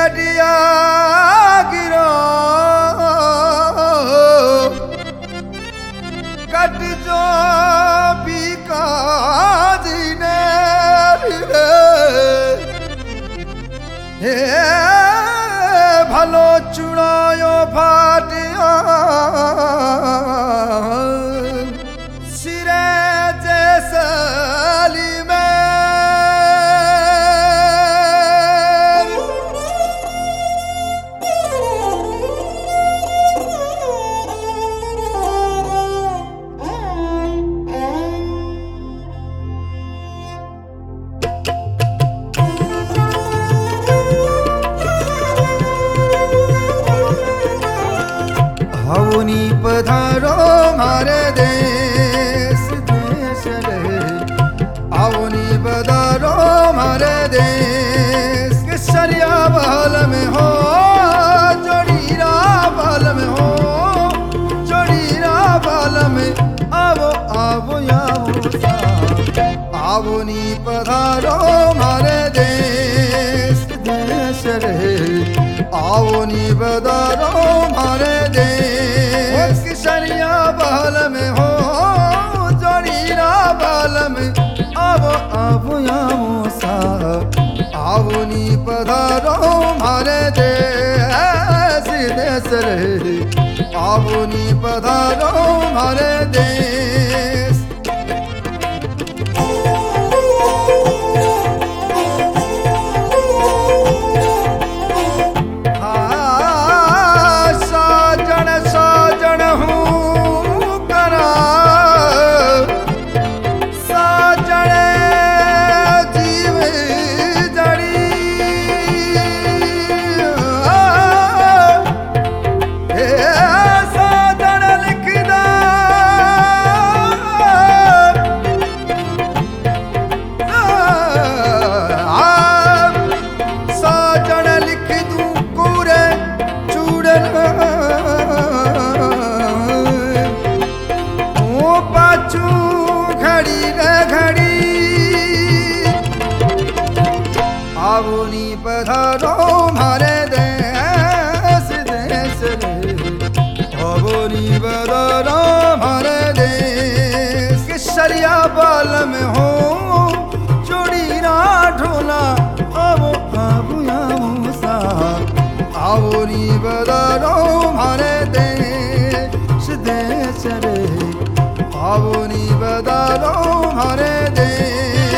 गडिया गिरो कट जो बीका जीने हे भलो चुड़ायो फाटिया सिरे जैसली में हवनी पधारो मारे देश देश रे आवनी पधारो मारे देश केसरिया बहल में हो जोड़ीरा बहल में हो जोड़ीरा बहल में आवो आवो आवो आवनी पधारो मारे देश देश रे आवनी पधारो मारे देश केसरिया बहल में हो जोड़ीरा बहल में आवो आवो आवो सा आवनी पधारो मारे देश देश रे आवनी पधारो मारे देश आवनी पधारो मारे देश देश रे आवनी पधारो मारे देश केसरिया बहल में हो जोड़ीरा ढोला आवो आवो आवो सा आवनी पधारो मारे देश देश रे आवनी पधारो मारे देश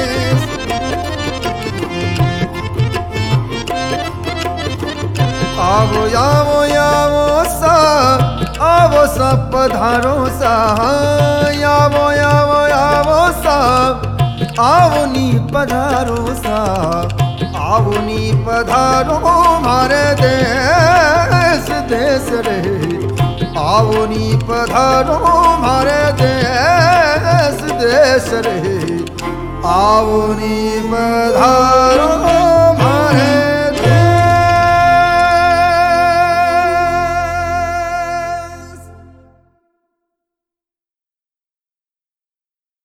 आवो आवो आवो सा पधारो सा आवो आवो आवो सा आवनी पधारो सा आवनी पधारो मारे देश देश रे आवनी पधारो मारे देश देश रे आवनी पधारो